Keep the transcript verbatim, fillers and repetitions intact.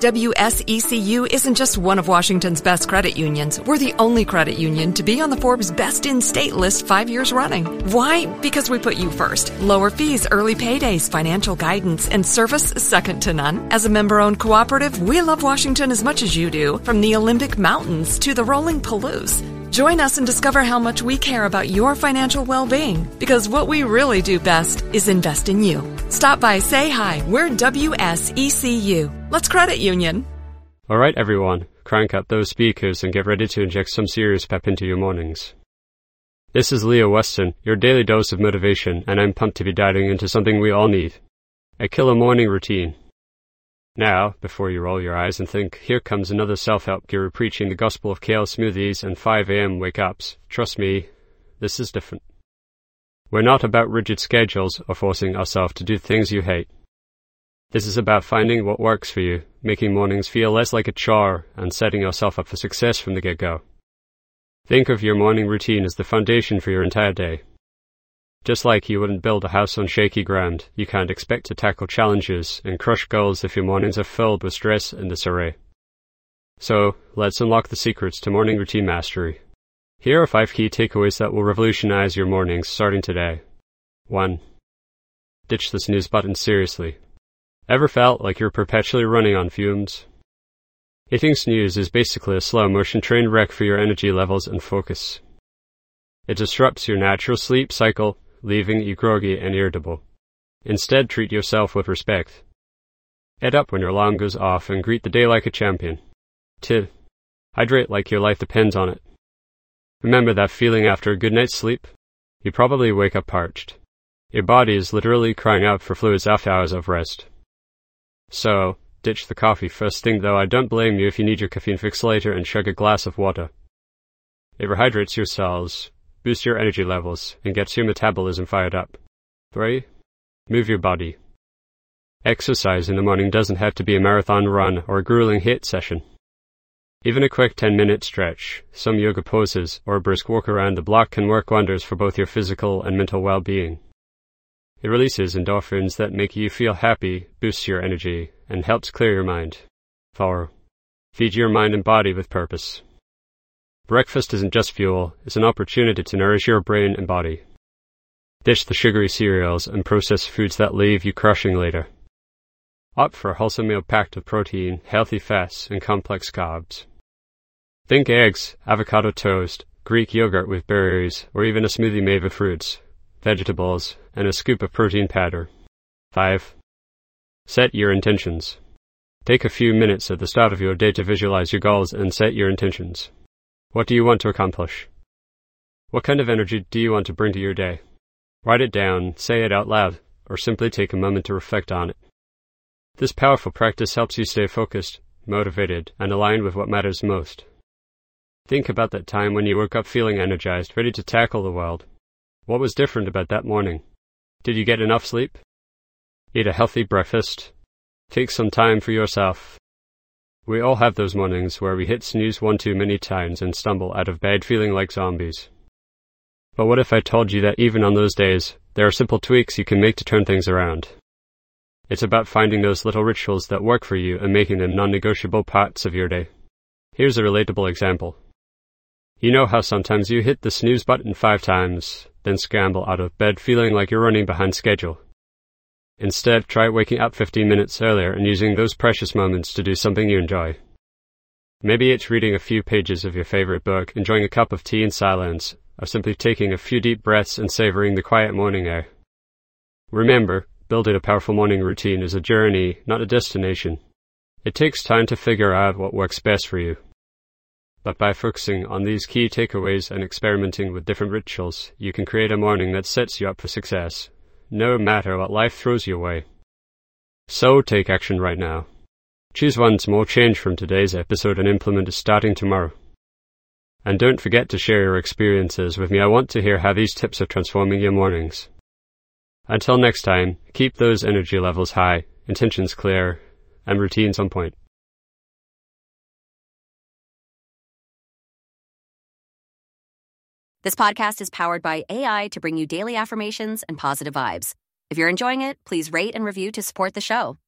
W S E C U isn't just one of Washington's best credit unions. We're the only credit union to be on the Forbes Best in State list five years running. Why? Because we put you first. Lower fees, early paydays, financial guidance, and service second to none. As a member-owned cooperative, we love Washington as much as you do, from the Olympic Mountains to the rolling Palouse. Join us and discover how much we care about your financial well-being, because what we really do best is invest in you. Stop by, say hi. We're W S E C U. Let's credit union. All right, everyone, crank up those speakers and get ready to inject some serious pep into your mornings. This is Leo Weston, your daily dose of motivation, and I'm pumped to be diving into something we all need: a killer morning routine. Now, before you roll your eyes and think, here comes another self-help guru preaching the gospel of kale smoothies and five a.m. wake-ups, trust me, this is different. We're not about rigid schedules or forcing ourselves to do things you hate. This is about finding what works for you, making mornings feel less like a chore, and setting yourself up for success from the get-go. Think of your morning routine as the foundation for your entire day. Just like you wouldn't build a house on shaky ground, you can't expect to tackle challenges and crush goals if your mornings are filled with stress and disarray. So, let's unlock the secrets to morning routine mastery. Here are five key takeaways that will revolutionize your mornings starting today. one. Ditch the snooze button seriously. Ever felt like you're perpetually running on fumes? Hitting snooze is basically a slow-motion train wreck for your energy levels and focus. It disrupts your natural sleep cycle, leaving you groggy and irritable. Instead, treat yourself with respect. Get up when your alarm goes off and greet the day like a champion. two. Hydrate like your life depends on it. Remember that feeling after a good night's sleep? You probably wake up parched. Your body is literally crying out for fluids after hours of rest. So, ditch the coffee first thing, though I don't blame you if you need your caffeine fix later, and chug a glass of water. It rehydrates your cells, boosts your energy levels, and gets your metabolism fired up. three. Move your body. Exercise in the morning doesn't have to be a marathon run or a grueling HIIT session. Even a quick ten-minute stretch, some yoga poses, or a brisk walk around the block can work wonders for both your physical and mental well-being. It releases endorphins that make you feel happy, boosts your energy, and helps clear your mind. four. Feed your mind and body with purpose. Breakfast isn't just fuel, it's an opportunity to nourish your brain and body. Ditch the sugary cereals and processed foods that leave you crushing later. Opt for a wholesome meal packed with protein, healthy fats, and complex carbs. Think eggs, avocado toast, Greek yogurt with berries, or even a smoothie made with fruits, vegetables, and a scoop of protein powder. five. Set your intentions. Take a few minutes at the start of your day to visualize your goals and set your intentions. What do you want to accomplish? What kind of energy do you want to bring to your day? Write it down, say it out loud, or simply take a moment to reflect on it. This powerful practice helps you stay focused, motivated, and aligned with what matters most. Think about that time when you woke up feeling energized, ready to tackle the world. What was different about that morning? Did you get enough sleep? Eat a healthy breakfast? Take some time for yourself. We all have those mornings where we hit snooze one too many times and stumble out of bed feeling like zombies. But what if I told you that even on those days, there are simple tweaks you can make to turn things around? It's about finding those little rituals that work for you and making them non-negotiable parts of your day. Here's a relatable example. You know how sometimes you hit the snooze button five times, then scramble out of bed feeling like you're running behind schedule. Instead, try waking up fifteen minutes earlier and using those precious moments to do something you enjoy. Maybe it's reading a few pages of your favorite book, enjoying a cup of tea in silence, or simply taking a few deep breaths and savoring the quiet morning air. Remember, building a powerful morning routine is a journey, not a destination. It takes time to figure out what works best for you. But by focusing on these key takeaways and experimenting with different rituals, you can create a morning that sets you up for success, no matter what life throws your way. So take action right now. Choose one small change from today's episode and implement it starting tomorrow. And don't forget to share your experiences with me. I want to hear how these tips are transforming your mornings. Until next time, keep those energy levels high, intentions clear, and routines on point. This podcast is powered by A I to bring you daily affirmations and positive vibes. If you're enjoying it, please rate and review to support the show.